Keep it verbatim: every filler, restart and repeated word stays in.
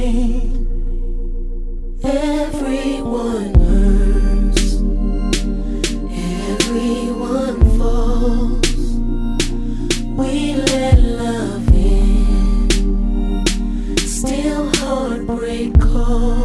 pain. Everyone hurts, everyone falls. We let love in, still heartbreak calls.